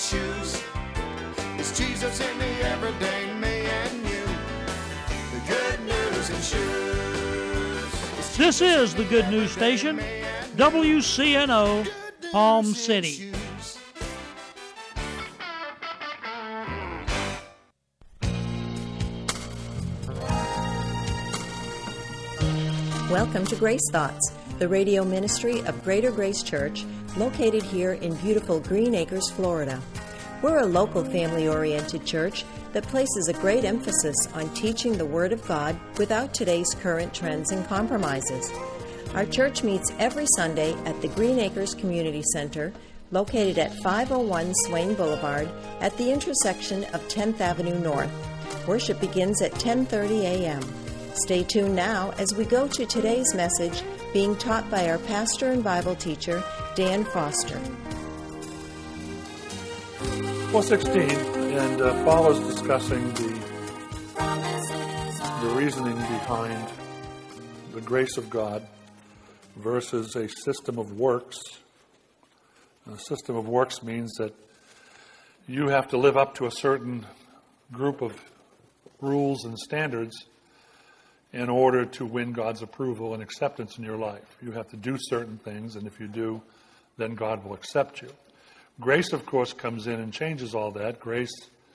shoes. It's Jesus in the everyday me and you. The good news in shoes. This is the Good News Station, WCNO, Palm City. Welcome to Grace Thoughts, the radio ministry of Greater Grace Church, located here in beautiful Green Acres, Florida. We're a local family-oriented church that places a great emphasis on teaching the Word of God without today's current trends and compromises. Our church meets every Sunday at the Green Acres Community Center, located at 501 Swain Boulevard at the intersection of 10th Avenue North. Worship begins at 10:30 a.m. Stay tuned now as we go to today's message being taught by our pastor and Bible teacher, Dan Foster. 4:16, and Paul is discussing the reasoning behind the grace of God versus a system of works. A system of works means that you have to live up to a certain group of rules and standards in order to win God's approval and acceptance in your life. You have to do certain things, and if you do, then God will accept you. Grace, of course, comes in and changes all that. Grace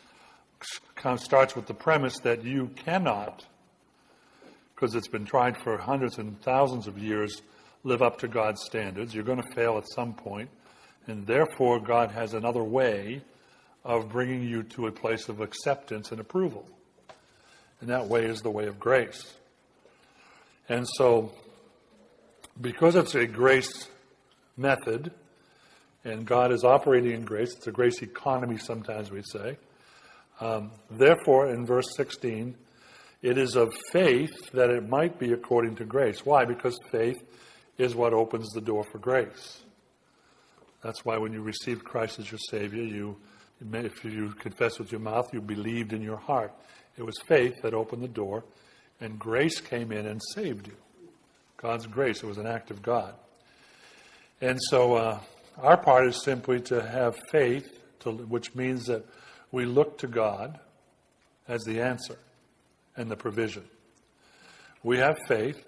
starts with the premise that you cannot, because it's been tried for hundreds and thousands of years, live up to God's standards. You're going to fail at some point, and therefore God has another way of bringing you to a place of acceptance and approval. And that way is the way of grace. And so, because it's a grace method, and God is operating in grace, it's a grace economy sometimes we say, therefore, in verse 16, it is of faith that it might be according to grace. Why? Because faith is what opens the door for grace. That's why when you received Christ as your Savior, if you confess with your mouth, you believed in your heart. It was faith that opened the door, and grace came in and saved you. God's grace, it was an act of God. And so our part is simply to have faith, which means that we look to God as the answer and the provision. We have faith.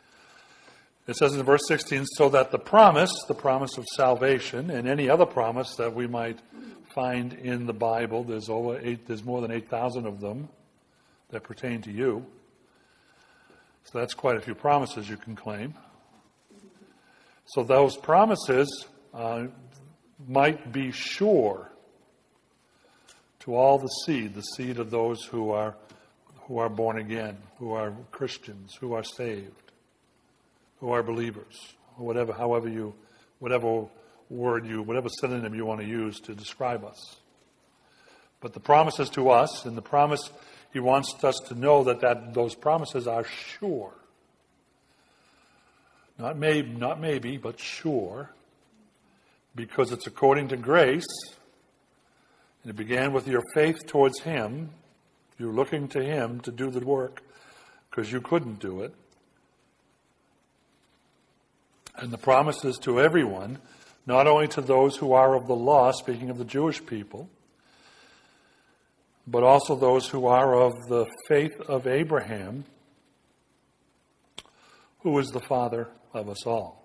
It says in verse 16, so that the promise of salvation, and any other promise that we might find in the Bible, there's more than 8,000 of them that pertain to you. So that's quite a few promises you can claim. So those promises might be sure to all the seed of those who are born again, who are Christians, who are saved, who are believers, or whatever synonym you want to use to describe us. But the promises to us, and the promise he wants us to know that those promises are sure. Not maybe, but sure. Because it's according to grace. And it began with your faith towards him. You're looking to him to do the work because you couldn't do it. And the promise is to everyone, not only to those who are of the law, speaking of the Jewish people, but also those who are of the faith of Abraham, who is the father of us all.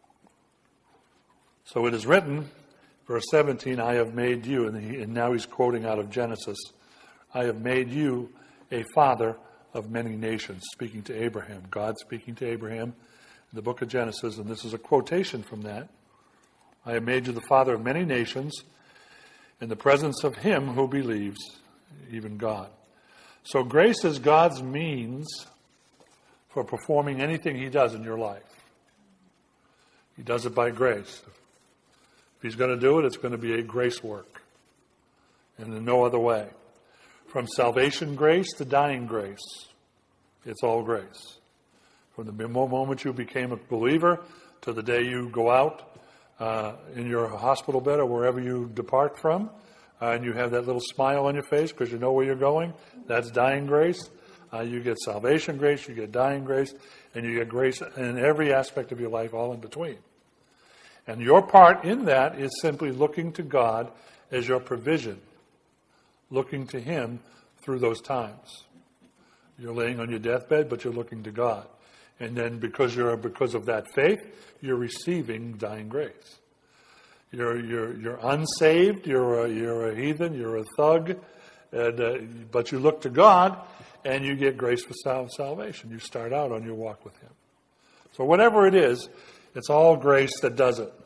So it is written, verse 17, I have made you, and now he's quoting out of Genesis, I have made you a father of many nations, speaking to Abraham. God speaking to Abraham in the book of Genesis, and this is a quotation from that. I have made you the father of many nations in the presence of him who believes, even God. So grace is God's means for performing anything he does in your life. He does it by grace. If he's going to do it, it's going to be a grace work. And in no other way. From salvation grace to dying grace, it's all grace. From the moment you became a believer to the day you go out in your hospital bed or wherever you depart from, and you have that little smile on your face because you know where you're going, that's dying grace. You get salvation grace, you get dying grace, and you get grace in every aspect of your life, all in between. And your part in that is simply looking to God as your provision, looking to Him through those times. You're laying on your deathbed, but you're looking to God. And then because of that faith, you're receiving dying grace. You're unsaved, you're a heathen, you're a thug, but you look to God and you get grace for salvation. You start out on your walk with Him. So whatever it is, it's all grace that does it.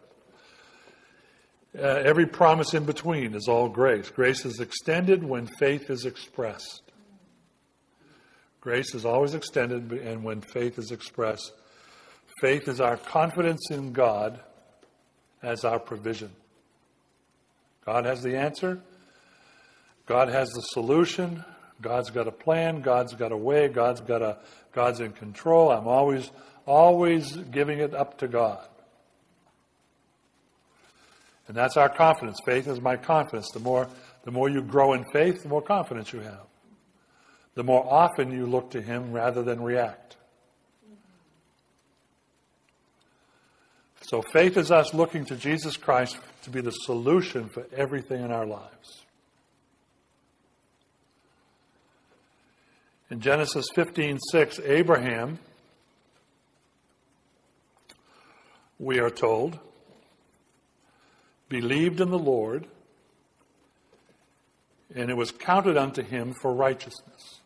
Every promise in between is all grace. Grace is extended when faith is expressed. Grace is always extended, and when faith is expressed, faith is our confidence in God as our provision. God has the answer. God has the solution. God's got a plan. God's got a way. God's in control. I'm always giving it up to God. And that's our confidence. Faith is my confidence. The more you grow in faith, the more confidence you have. The more often you look to Him rather than react. So faith is us looking to Jesus Christ to be the solution for everything in our lives. In Genesis 15:6, Abraham, we are told, believed in the Lord, and it was counted unto him for righteousness.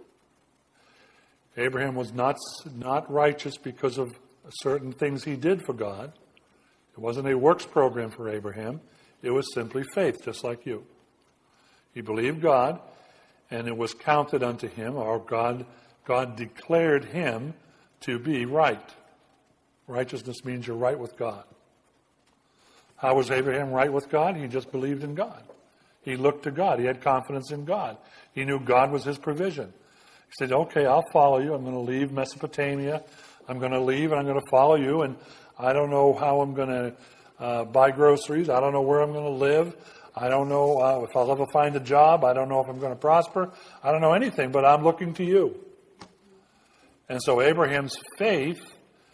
Abraham was not righteous because of certain things he did for God. It wasn't a works program for Abraham. It was simply faith, just like you. He believed God, and it was counted unto him, or God declared him to be right. Righteousness means you're right with God. How was Abraham right with God? He just believed in God. He looked to God. He had confidence in God. He knew God was his provision. He said, okay, I'll follow you. I'm going to leave Mesopotamia. I'm going to leave and I'm going to follow you. And I don't know how I'm going to buy groceries. I don't know where I'm going to live. I don't know if I'll ever find a job. I don't know if I'm going to prosper. I don't know anything, but I'm looking to you. And so Abraham's faith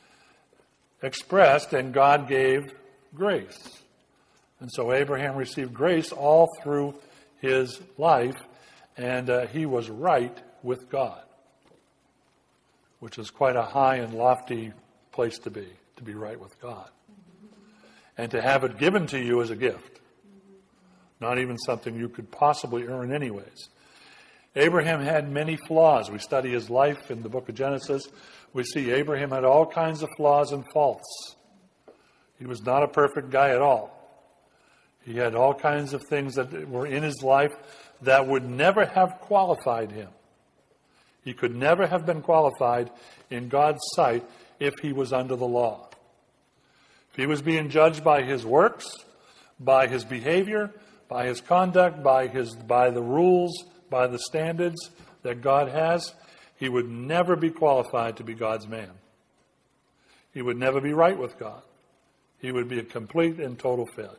expressed, and God gave grace. And so Abraham received grace all through his life, and he was right with God, which is quite a high and lofty place to be right with God. And to have it given to you as a gift, not even something you could possibly earn anyways. Abraham had many flaws. We study his life in the book of Genesis. We see Abraham had all kinds of flaws and faults. He was not a perfect guy at all. He had all kinds of things that were in his life that would never have qualified him. He could never have been qualified in God's sight if he was under the law. If he was being judged by his works, by his behavior, by his conduct, by the rules, by the standards that God has, he would never be qualified to be God's man. He would never be right with God. He would be a complete and total failure.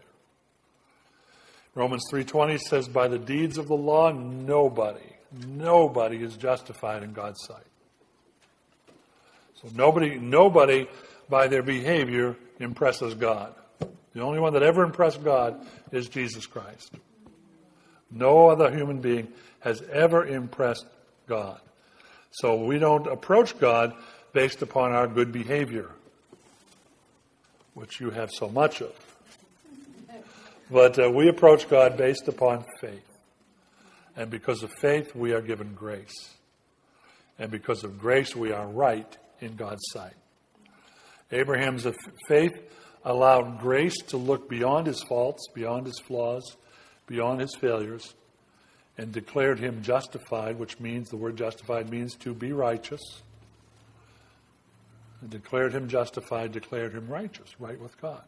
Romans 3:20 says, by the deeds of the law, nobody is justified in God's sight. So nobody by their behavior impresses God. The only one that ever impressed God is Jesus Christ. No other human being has ever impressed God. So we don't approach God based upon our good behavior, which you have so much of. But we approach God based upon faith. And because of faith, we are given grace. And because of grace, we are right in God's sight. Abraham's faith allowed grace to look beyond his faults, beyond his flaws, beyond his failures, and declared him justified, which means, the word justified means to be righteous. And declared him justified, declared him righteous, right with God.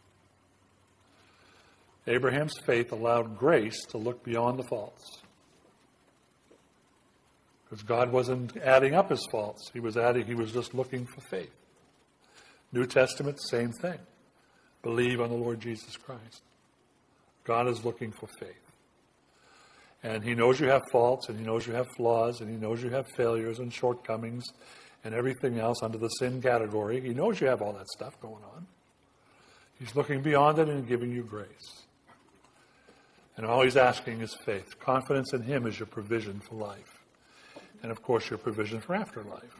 Abraham's faith allowed grace to look beyond the faults. Because God wasn't adding up his faults. He was just looking for faith. New Testament, same thing. Believe on the Lord Jesus Christ. God is looking for faith. And he knows you have faults, and he knows you have flaws, and he knows you have failures and shortcomings and everything else under the sin category. He knows you have all that stuff going on. He's looking beyond it and giving you grace. And all he's asking is faith. Confidence in him is your provision for life. And of course, your provision for afterlife.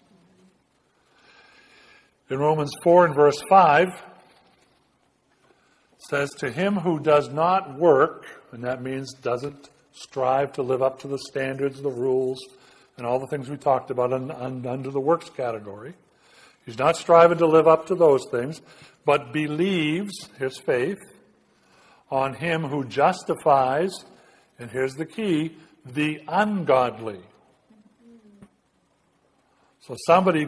In Romans 4 and verse 5, it says, to him who does not work, and that means doesn't strive to live up to the standards, the rules, and all the things we talked about under the works category. He's not striving to live up to those things, but believes, here's faith, on him who justifies, and here's the key, the ungodly. So somebody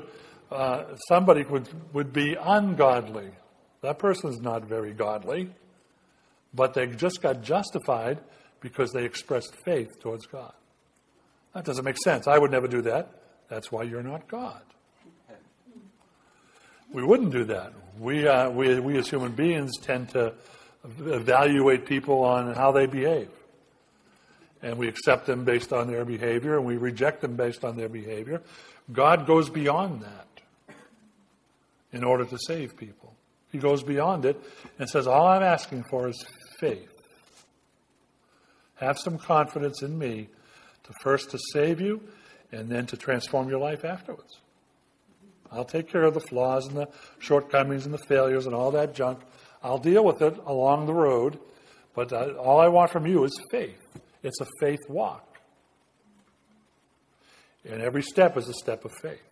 would be ungodly. That person's not very godly, but they just got justified because they expressed faith towards God. That doesn't make sense. I would never do that. That's why you're not God. We wouldn't do that. We as human beings tend to evaluate people on how they behave. And we accept them based on their behavior, and we reject them based on their behavior. God goes beyond that in order to save people. He goes beyond it and says, all I'm asking for is faith. Have some confidence in me to save you and then to transform your life afterwards. I'll take care of the flaws and the shortcomings and the failures and all that junk. I'll deal with it along the road, but all I want from you is faith. It's a faith walk. And every step is a step of faith.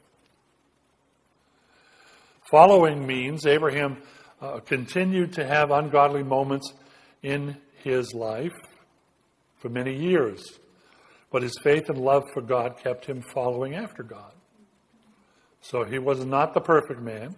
Following means Abraham continued to have ungodly moments in his life for many years. But his faith and love for God kept him following after God. So he was not the perfect man.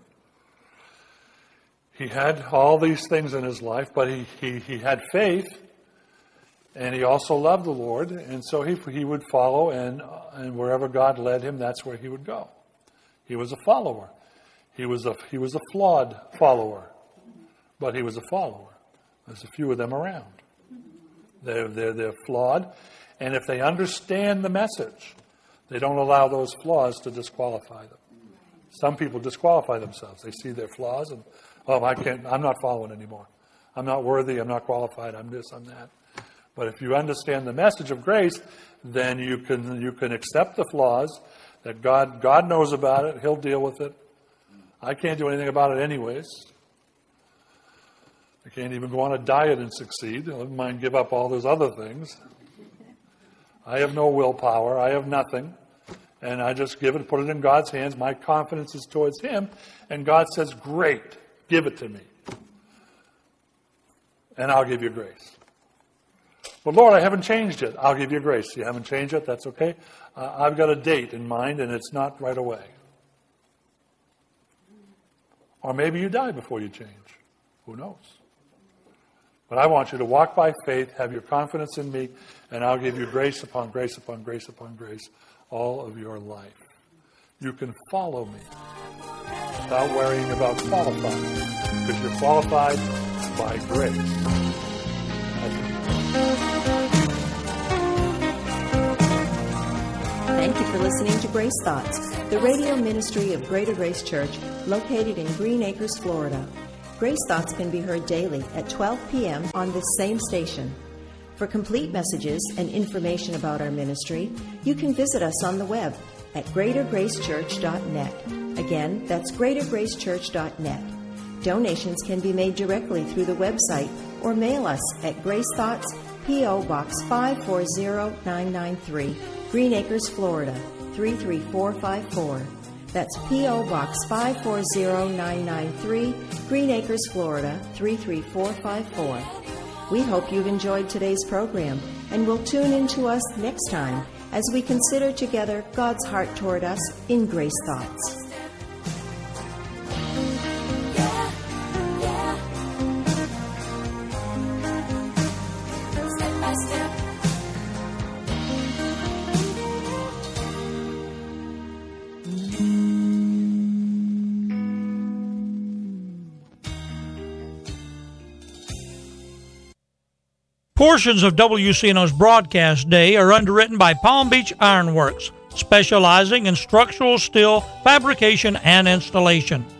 He had all these things in his life, but he had faith, and he also loved the Lord, and so he would follow, and wherever God led him, that's where he would go. He was a follower. He was a flawed follower, but he was a follower. There's a few of them around. They're flawed, and if they understand the message, they don't allow those flaws to disqualify them. Some people disqualify themselves. They see their flaws and, I'm not following anymore. I'm not worthy, I'm not qualified, I'm this, I'm that. But if you understand the message of grace, then you can accept the flaws, that God knows about it, He'll deal with it. I can't do anything about it anyways. I can't even go on a diet and succeed. I wouldn't mind give up all those other things. I have no willpower. I have nothing. And I just give it, put it in God's hands. My confidence is towards Him. And God says, great, give it to me. And I'll give you grace. But Lord, I haven't changed it. I'll give you grace. You haven't changed it? That's okay. I've got a date in mind, and it's not right away. Or maybe you die before you change. Who knows? But I want you to walk by faith, have your confidence in me, and I'll give you grace upon grace upon grace upon grace all of your life. You can follow me without worrying about qualifying, because you're qualified by grace. Thank you for listening to Grace Thoughts, the radio ministry of Greater Grace Church, located in Green Acres, Florida. Grace Thoughts can be heard daily at 12 p.m. on this same station. For complete messages and information about our ministry, you can visit us on the web at greatergracechurch.net. Again, that's greatergracechurch.net. Donations can be made directly through the website or mail us at Grace Thoughts, P.O. Box 540993, Green Acres, Florida 33454. That's P.O. Box 540993, Green Acres, Florida 33454. We hope you've enjoyed today's program and will tune in to us next time as we consider together God's heart toward us in Grace Thoughts. Portions of WCNO's broadcast day are underwritten by Palm Beach Ironworks, specializing in structural steel fabrication and installation.